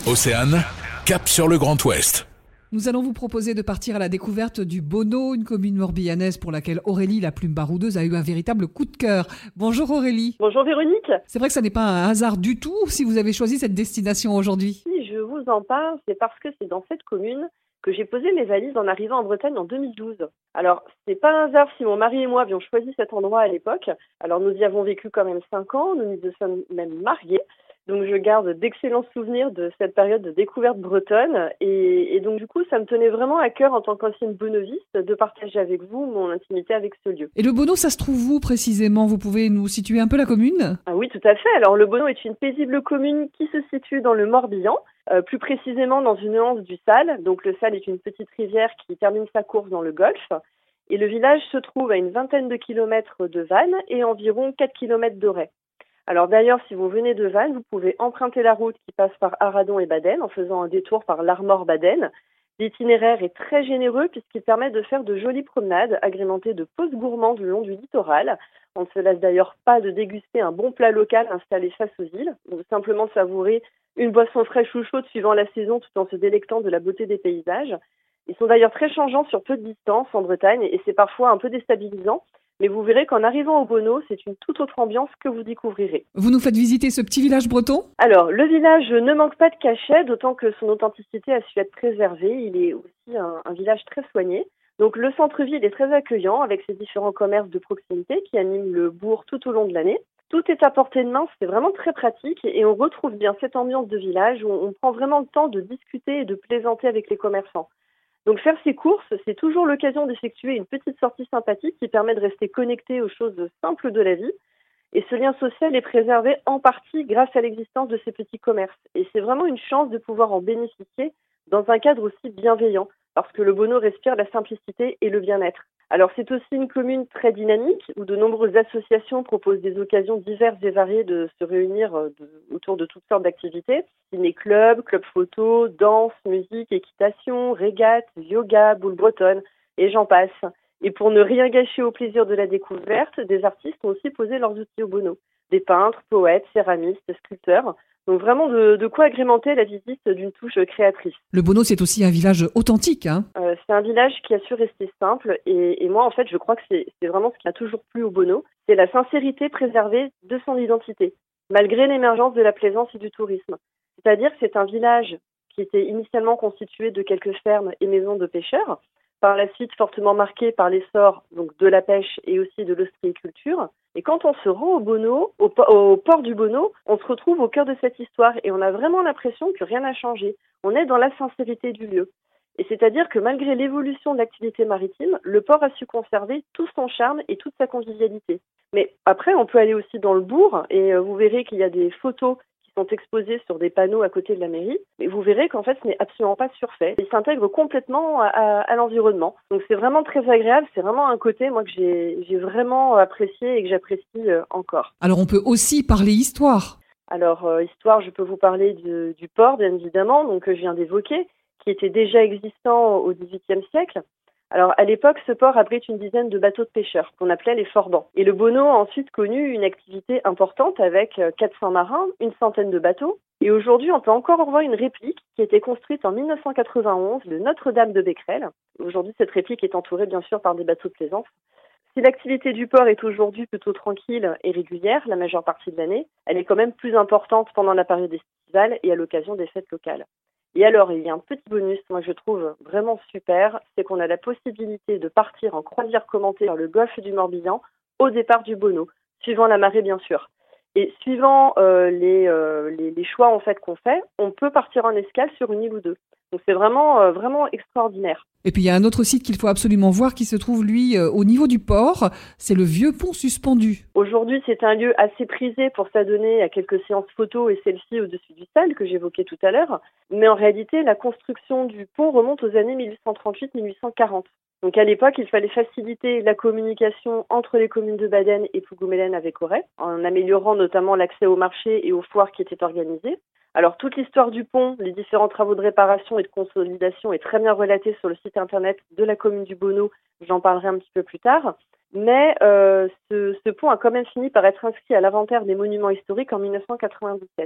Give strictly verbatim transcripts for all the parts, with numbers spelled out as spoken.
Océane, cap sur le Grand Ouest. Nous allons vous proposer de partir à la découverte du Bonneau, une commune morbihannaise pour laquelle Aurélie, la plume baroudeuse, a eu un véritable coup de cœur. Bonjour Aurélie. Bonjour Véronique. C'est vrai que ça n'est pas un hasard du tout si vous avez choisi cette destination aujourd'hui. Si je vous en parle, c'est parce que c'est dans cette commune que j'ai posé mes valises en arrivant en Bretagne en deux mille douze. Alors, c'est pas un hasard si mon mari et moi avions choisi cet endroit à l'époque. Alors, nous y avons vécu quand même cinq ans, nous nous sommes même mariés. Donc, je garde d'excellents souvenirs de cette période de découverte bretonne. Et, et donc, du coup, ça me tenait vraiment à cœur en tant qu'ancienne bonneauviste de partager avec vous mon intimité avec ce lieu. Et le Bonneau, ça se trouve où précisément? Vous pouvez nous situer un peu la commune? Ah oui, tout à fait. Alors, le Bonneau est une paisible commune qui se situe dans le Morbihan, euh, plus précisément dans une anse du Sal. Donc, le Sal est une petite rivière qui termine sa course dans le Golfe. Et le village se trouve à une vingtaine de kilomètres de Vannes et environ quatre kilomètres d'Auray. Alors d'ailleurs, si vous venez de Vannes, vous pouvez emprunter la route qui passe par Arradon et Baden en faisant un détour par l'Armor-Baden. L'itinéraire est très généreux puisqu'il permet de faire de jolies promenades agrémentées de pauses gourmandes le long du littoral. On ne se lasse d'ailleurs pas de déguster un bon plat local installé face aux îles, ou simplement de savourer une boisson fraîche ou chaude suivant la saison tout en se délectant de la beauté des paysages. Ils sont d'ailleurs très changeants sur peu de distance en Bretagne et c'est parfois un peu déstabilisant. Mais vous verrez qu'en arrivant au Bonneau, c'est une toute autre ambiance que vous découvrirez. Vous nous faites visiter ce petit village breton? Alors, le village ne manque pas de cachet, d'autant que son authenticité a su être préservée. Il est aussi un, un village très soigné. Donc, le centre-ville est très accueillant avec ses différents commerces de proximité qui animent le bourg tout au long de l'année. Tout est à portée de main, c'est vraiment très pratique et on retrouve bien cette ambiance de village où on prend vraiment le temps de discuter et de plaisanter avec les commerçants. Donc faire ces courses, c'est toujours l'occasion d'effectuer une petite sortie sympathique qui permet de rester connecté aux choses simples de la vie. Et ce lien social est préservé en partie grâce à l'existence de ces petits commerces. Et c'est vraiment une chance de pouvoir en bénéficier dans un cadre aussi bienveillant, parce que le Bonneau respire la simplicité et le bien-être. Alors c'est aussi une commune très dynamique où de nombreuses associations proposent des occasions diverses et variées de se réunir de, autour de toutes sortes d'activités. Ciné-club, club photo, danse, musique, équitation, régate, yoga, boule bretonne et j'en passe. Et pour ne rien gâcher au plaisir de la découverte, des artistes ont aussi posé leurs outils au Bonneau. Des peintres, poètes, céramistes, sculpteurs. Donc vraiment de, de quoi agrémenter la visite d'une touche créatrice. Le Bonneau, c'est aussi un village authentique, hein euh, C'est un village qui a su rester simple et, et moi, en fait, je crois que c'est, c'est vraiment ce qui a toujours plu au Bonneau. C'est la sincérité préservée de son identité, malgré l'émergence de la plaisance et du tourisme. C'est-à-dire que c'est un village qui était initialement constitué de quelques fermes et maisons de pêcheurs, par la suite fortement marqué par l'essor donc, de la pêche et aussi de l'ostréiculture. Et quand on se rend au Bonneau, au, au port du Bonneau, on se retrouve au cœur de cette histoire et on a vraiment l'impression que rien n'a changé. On est dans la sincérité du lieu. Et c'est-à-dire que malgré l'évolution de l'activité maritime, le port a su conserver tout son charme et toute sa convivialité. Mais après, on peut aller aussi dans le bourg et vous verrez qu'il y a des photos sont exposés sur des panneaux à côté de la mairie, mais vous verrez qu'en fait ce n'est absolument pas surfait. Il s'intègre complètement à, à, à l'environnement. Donc c'est vraiment très agréable, c'est vraiment un côté moi que j'ai, j'ai vraiment apprécié et que j'apprécie euh, encore. Alors on peut aussi parler histoire. Alors euh, histoire, je peux vous parler de, du port bien évidemment, donc que je viens d'évoquer, qui était déjà existant au dix-huitième siècle. Alors, à l'époque, ce port abrite une dizaine de bateaux de pêcheurs, qu'on appelait les forbans. Et le Bonneau a ensuite connu une activité importante avec quatre cents marins, une centaine de bateaux. Et aujourd'hui, on peut encore voir une réplique qui a été construite en dix-neuf cent quatre-vingt-onze de Notre-Dame de Becquerel. Aujourd'hui, cette réplique est entourée, bien sûr, par des bateaux de plaisance. Si l'activité du port est aujourd'hui plutôt tranquille et régulière, la majeure partie de l'année, elle est quand même plus importante pendant la période estivale et à l'occasion des fêtes locales. Et alors, il y a un petit bonus, moi je trouve vraiment super, c'est qu'on a la possibilité de partir en croisière commentée vers le golfe du Morbihan au départ du Bonneau, suivant la marée bien sûr. Et suivant euh, les, euh, les, les choix en fait qu'on fait, on peut partir en escale sur une île ou deux. Donc c'est vraiment, euh, vraiment extraordinaire. Et puis il y a un autre site qu'il faut absolument voir qui se trouve lui euh, au niveau du port, c'est le vieux pont suspendu. Aujourd'hui c'est un lieu assez prisé pour s'adonner à quelques séances photos et selfies au-dessus du Sal que j'évoquais tout à l'heure, mais en réalité la construction du pont remonte aux années mille huit cent trente-huit mille huit cent quarante. Donc à l'époque il fallait faciliter la communication entre les communes de Baden et Plougou-Melen avec Auray, en améliorant notamment l'accès au marché et aux foires qui étaient organisées. Alors, toute l'histoire du pont, les différents travaux de réparation et de consolidation est très bien relatée sur le site internet de la commune du Bonneau. J'en parlerai un petit peu plus tard. Mais euh, ce, ce pont a quand même fini par être inscrit à l'inventaire des monuments historiques en mille neuf cent quatre-vingt-dix-sept.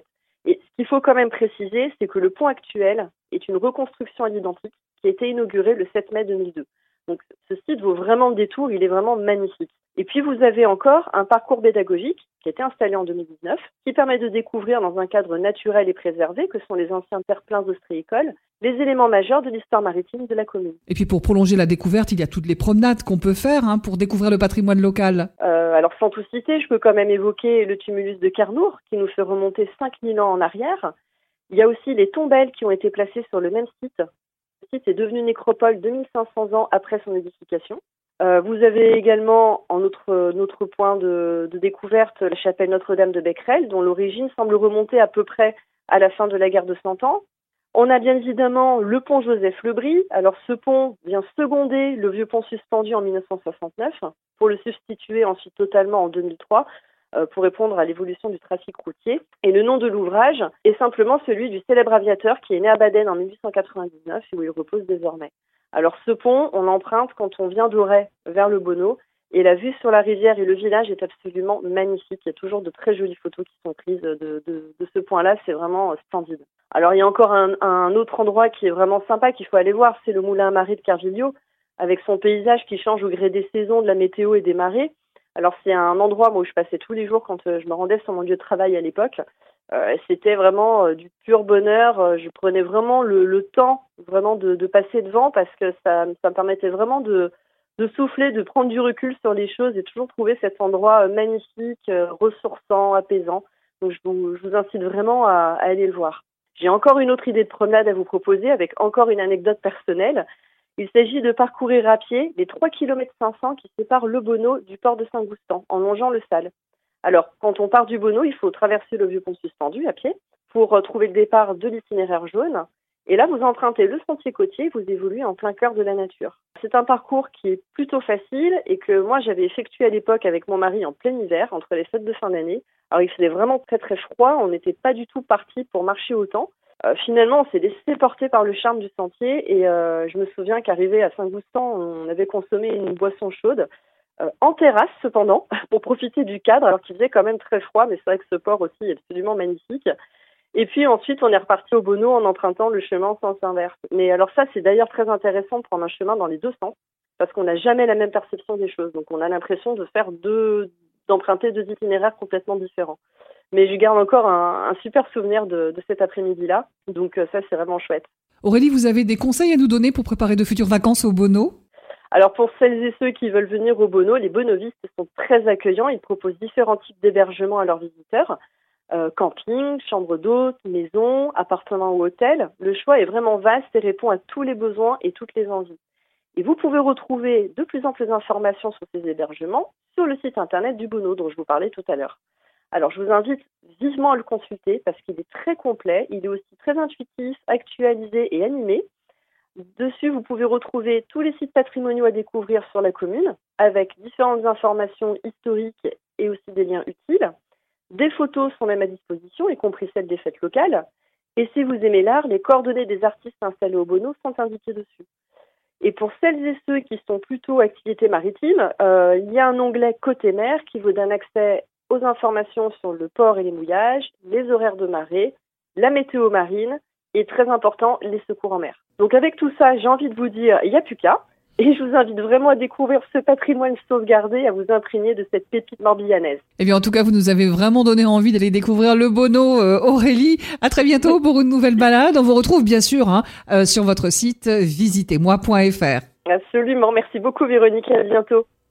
Et ce qu'il faut quand même préciser, c'est que le pont actuel est une reconstruction à l'identique qui a été inaugurée le sept mai deux mille deux. Donc ce site vaut vraiment le détour, il est vraiment magnifique. Et puis vous avez encore un parcours pédagogique qui a été installé en deux mille dix-neuf, qui permet de découvrir dans un cadre naturel et préservé, que sont les anciens terre-pleins ostréicoles, les éléments majeurs de l'histoire maritime de la commune. Et puis pour prolonger la découverte, il y a toutes les promenades qu'on peut faire hein, pour découvrir le patrimoine local. Euh, alors sans tout citer, je peux quand même évoquer le tumulus de Carnour, qui nous fait remonter cinq mille ans en arrière. Il y a aussi les tombelles qui ont été placées sur le même site. Le site est devenu nécropole deux mille cinq cents ans après son édification. Euh, vous avez également, en autre, notre point de, de découverte, la chapelle Notre-Dame de Becquerel, dont l'origine semble remonter à peu près à la fin de la guerre de Cent Ans. On a bien évidemment le pont Joseph-Lebris. Alors ce pont vient seconder le vieux pont suspendu en mille neuf cent soixante-neuf pour le substituer ensuite totalement en deux mille trois euh, pour répondre à l'évolution du trafic routier. Et le nom de l'ouvrage est simplement celui du célèbre aviateur qui est né à Baden en mille huit cent quatre-vingt-dix-neuf et où il repose désormais. Alors ce pont, on l'emprunte quand on vient d'Auray vers le Bonneau et la vue sur la rivière et le village est absolument magnifique. Il y a toujours de très jolies photos qui sont prises de, de, de ce point-là, c'est vraiment splendide. Alors il y a encore un, un autre endroit qui est vraiment sympa qu'il faut aller voir, c'est le moulin à marée de Carvilliaux, avec son paysage qui change au gré des saisons, de la météo et des marées. Alors c'est un endroit moi, où je passais tous les jours quand je me rendais sur mon lieu de travail à l'époque. Euh, c'était vraiment euh, du pur bonheur. Euh, je prenais vraiment le, le temps vraiment de, de passer devant parce que ça, ça me permettait vraiment de, de souffler, de prendre du recul sur les choses et toujours trouver cet endroit euh, magnifique, euh, ressourçant, apaisant. Donc je vous, je vous incite vraiment à, à aller le voir. J'ai encore une autre idée de promenade à vous proposer avec encore une anecdote personnelle. Il s'agit de parcourir à pied les trois kilomètres cinq cents qui séparent le Bonneau du port de Saint-Goustan en longeant le Sal. Alors, quand on part du Bonneau, il faut traverser le vieux pont suspendu à pied pour trouver le départ de l'itinéraire jaune. Et là, vous empruntez le sentier côtier et vous évoluez en plein cœur de la nature. C'est un parcours qui est plutôt facile et que moi, j'avais effectué à l'époque avec mon mari en plein hiver, entre les fêtes de fin d'année. Alors, il faisait vraiment très très froid, on n'était pas du tout parti pour marcher autant. Euh, finalement, on s'est laissé porter par le charme du sentier et euh, je me souviens qu'arrivé à Saint-Goustan, on avait consommé une boisson chaude. Euh, en terrasse cependant, pour profiter du cadre, alors qu'il faisait quand même très froid, mais c'est vrai que ce port aussi est absolument magnifique. Et puis ensuite, on est reparti au Bonneau en empruntant le chemin en sens inverse. Mais alors ça, c'est d'ailleurs très intéressant de prendre un chemin dans les deux sens, parce qu'on n'a jamais la même perception des choses. Donc on a l'impression de faire deux, d'emprunter deux itinéraires complètement différents. Mais je garde encore un, un super souvenir de, de cet après-midi-là, donc ça, c'est vraiment chouette. Aurélie, vous avez des conseils à nous donner pour préparer de futures vacances au Bonneau ? Alors pour celles et ceux qui veulent venir au Bonneau, les bonovistes sont très accueillants. Ils proposent différents types d'hébergements à leurs visiteurs. Euh, camping, chambre d'hôtes, maison, appartement ou hôtel. Le choix est vraiment vaste et répond à tous les besoins et toutes les envies. Et vous pouvez retrouver de plus en plus d'informations sur ces hébergements sur le site internet du Bonneau dont je vous parlais tout à l'heure. Alors je vous invite vivement à le consulter parce qu'il est très complet. Il est aussi très intuitif, actualisé et animé. Dessus, vous pouvez retrouver tous les sites patrimoniaux à découvrir sur la commune, avec différentes informations historiques et aussi des liens utiles. Des photos sont même à disposition, y compris celles des fêtes locales. Et si vous aimez l'art, les coordonnées des artistes installés au Bonneau sont indiquées dessus. Et pour celles et ceux qui sont plutôt activités maritimes, euh, il y a un onglet Côté mer qui vous donne accès aux informations sur le port et les mouillages, les horaires de marée, la météo marine et, très important, les secours en mer. Donc avec tout ça, j'ai envie de vous dire, il n'y a plus qu'à. Et je vous invite vraiment à découvrir ce patrimoine sauvegardé, à vous imprégner de cette pépite morbihanaise. Eh bien, en tout cas, vous nous avez vraiment donné envie d'aller découvrir le Bonneau, euh, Aurélie. À très bientôt pour une nouvelle balade. On vous retrouve bien sûr hein, euh, sur votre site visitez moi point f r. Absolument. Merci beaucoup, Véronique. À bientôt.